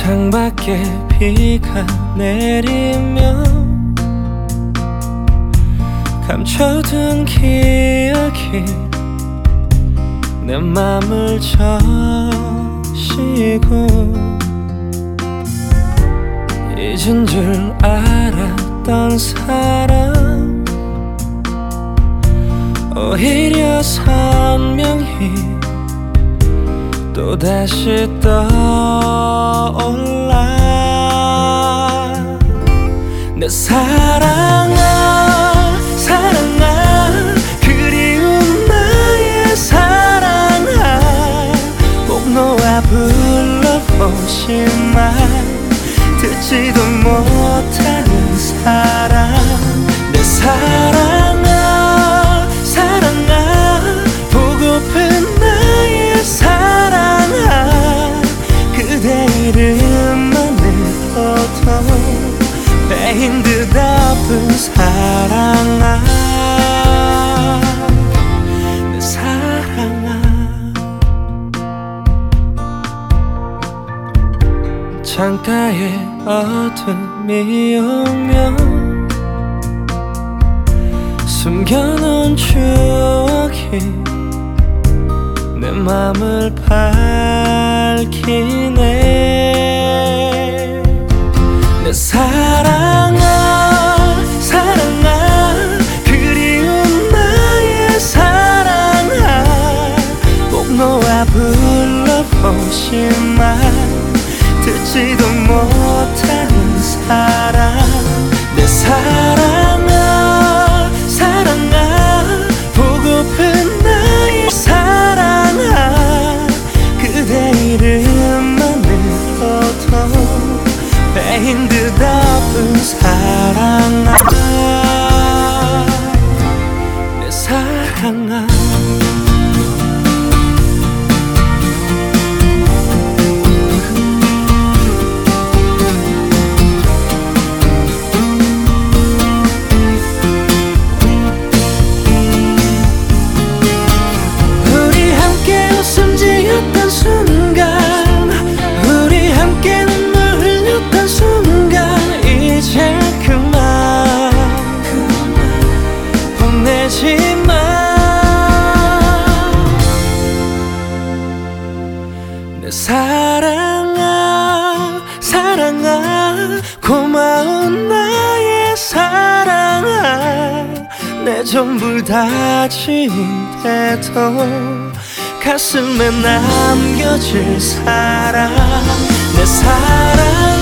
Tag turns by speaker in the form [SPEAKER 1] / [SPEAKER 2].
[SPEAKER 1] 창밖에 비가 내리면 감춰둔 기억이 내 맘을 적시고 잊은 줄 알았던 사람 오히려 선명히 또다시 떠올라. 내 사랑아 사랑아 그리운 나의 사랑아 꼭 놓아 불러보지만 듣지도 못하는 사랑. 내 사랑아 사랑아 보고픈 나의 사랑아 그대 이름만으로도 베인 듯 아픈 사랑아. 내 사랑아 창가에 어둠이 오면 숨겨놓은 추억이 내 맘을 밝히네. 내 사랑아 사랑아 그리운 나의 사랑아 꼭 놓아 불러보지만 듣지도 못하는 사랑. 내 사랑아 사랑아 보고픈 나의 사랑아 그대 이름만으로도 베인 듯 아픈 사랑아. 내 사랑아 내 사랑아 사랑아 고마운 나의 사랑아 내 전부 다지운데도 가슴에 남겨질 사랑. 내 사랑